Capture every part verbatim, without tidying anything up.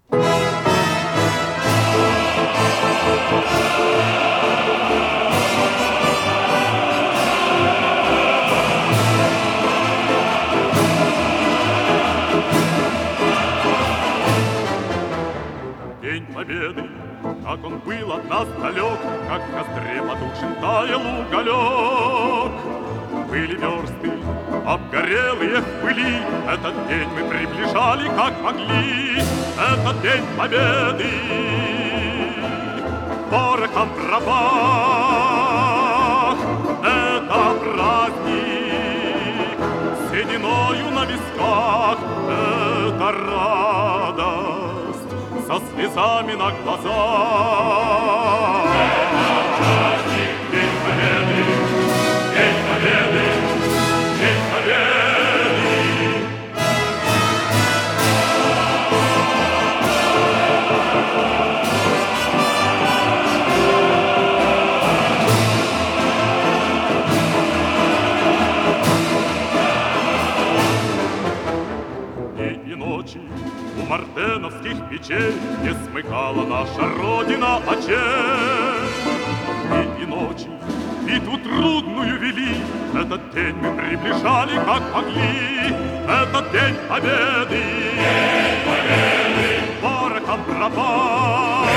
День Победы, как он был от нас далек, как в костре потухшим таял уголек. Были версты, обгорелые в пыли, этот день мы приближали, как могли. Этот день Победы порохом пропах. Это праздник сединою на висках. Это радость со слезами на глазах. День Победы, День Победы, День Победы. Дни и ночи у мартеновских печей не смыкала наша Родина очей. Дни и ночи битву трудную вели, этот день мы приближали, как могли. Этот день Победы, День Победы, порохом пропах.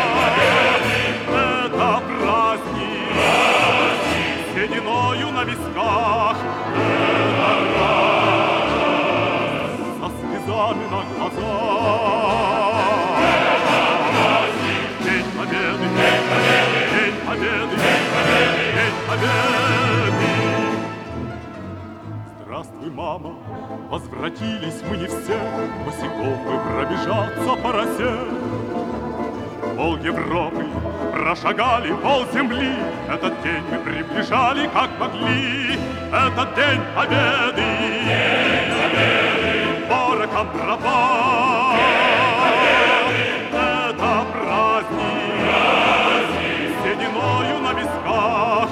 Это праздник, праздник сединою на висках. Это радость со слезами на глазах. Это праздник, День Победы, День Победы, День Победы, День Победы, День Победы. Здравствуй, мама, возвратились мы не все, босиком мы пробежаться по росе. Пол Европы прошагали, пол земли, этот день мы приближали, как могли. Этот день Победы, День Победы, порохом пропах. Это праздник, праздник сединою на висках.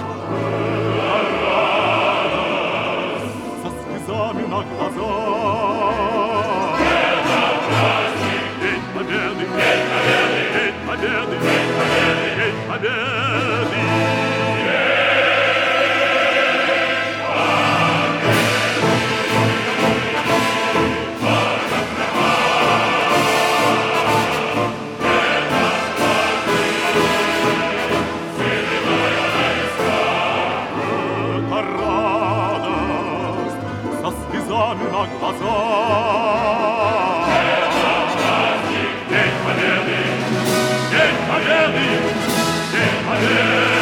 Со слезами на глазах. Это праздник, День Победы, День Победы, День Победы, День Победы, День Победы. Это радость со слезами на глазах. Это праздник, День Победы, День Победы, День Победы.